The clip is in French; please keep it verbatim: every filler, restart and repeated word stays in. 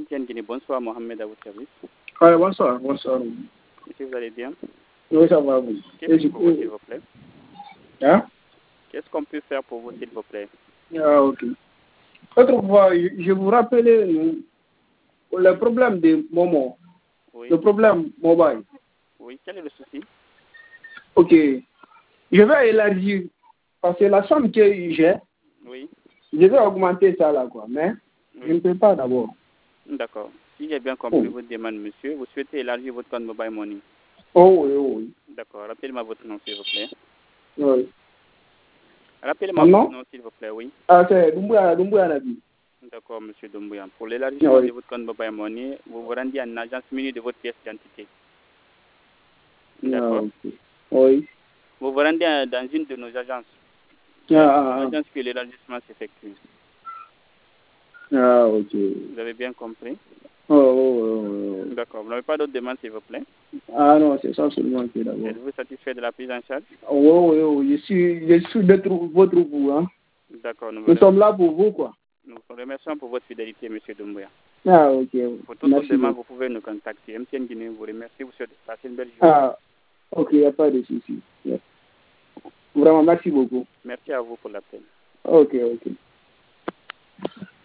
M T N Guinée. Bonsoir, Mohamed, à votre service. Ouais, bonsoir, bonsoir. Monsieur, vous allez bien? Oui, ça va, oui. Qu'est-ce qu'on peut faire pour vous, s'il vous plaît? Hein? Qu'est-ce qu'on peut faire pour vous, s'il vous plaît? Ah, ok. Autrefois, je, je vous rappelais le, le problème de Momo, Oui. le problème mobile. Oui, quel est le souci? Ok. Je vais élargir, parce que la somme que j'ai, oui. je vais augmenter ça là, quoi. Mais oui. Je ne peux pas d'abord. D'accord. Si j'ai bien compris oh. votre demande, monsieur, vous souhaitez élargir votre compte mobile money. Oh oui, oh, oui. D'accord. Rappelez-moi votre nom, s'il vous plaît. Oui. Rappelez-moi votre nom, s'il vous plaît, oui. Ah, c'est Doumbouya, Doumbouya Nabi. D'accord, monsieur Doumbouya. Pour l'élargissement oui. de votre compte mobile money, vous vous rendez en agence munie de votre pièce d'identité. D'accord. Ah, okay. Oui. Vous vous rendez dans une de nos agences. Ah, l'agence que l'élargissement s'effectue. Ah, ok. Vous avez bien compris? Oh, oh, oh, oh. D'accord. Vous n'avez pas d'autres demandes, s'il vous plaît? Ah non, c'est ça seulement qui est d'abord. Êtes-vous satisfait de la prise en charge? Oh, oui, oui, je suis, je suis de votre vous, hein. D'accord. Nous, nous sommes là pour vous, quoi. Nous vous remercions pour votre fidélité, M. Doumbouya. Ah, ok. Pour toute Merci autre demande, beaucoup. vous pouvez nous contacter. M T N Guinée vous remercie. Vous souhaite passer une belle journée. Ah, ok, il n'y a pas de souci. Yeah. Vraiment, merci beaucoup. Merci à vous pour l'appel. Ok, ok.